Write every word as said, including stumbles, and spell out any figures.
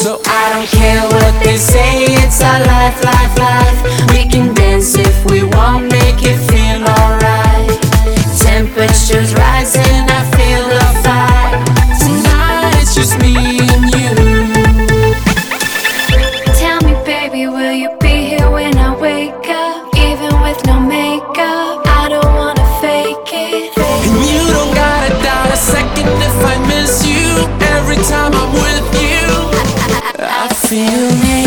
So I don't care what they say, it's our life, life, life. We can dance if we want, make it feel alright. Temperature's rising, I feel the fire. tonight it's just me and you. Tell me, baby, will you be here when I wake up? Even with no makeup, I don't wanna fake it. And you don't gotta doubt a second if I miss you. Every time I'm with you, I feel me.